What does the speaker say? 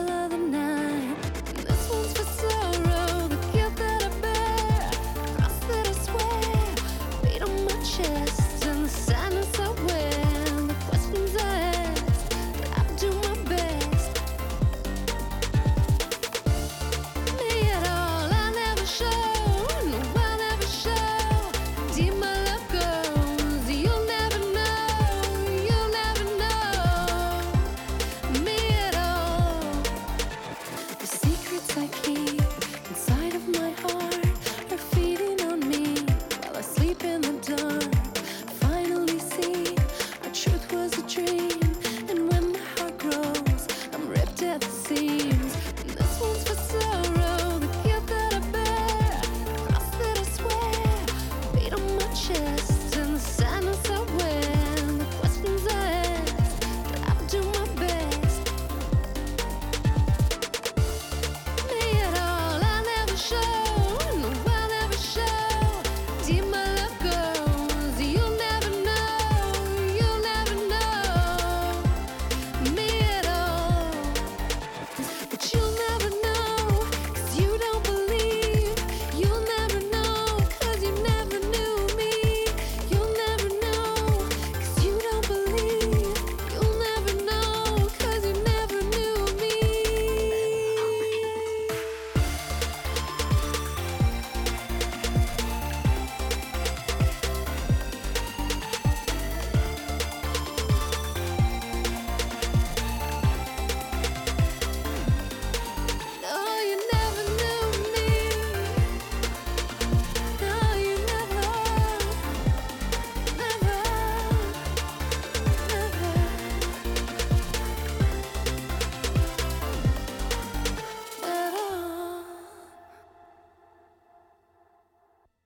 middle of the night. This one's for sorrow, the guilt that I bear, cross that I swear, beat on my chest, and the sadness I wear, the questions I ask, but I do my best. Me at all, I never show, no, I'll never show. Deep my love goes, you'll never know, you'll never know. Me at all. The secrets I keep inside of my heart are feeding on me while I sleep in the dark. Finally see our truth was a dream, and when my heart grows, I'm ripped at the seams. And this one's for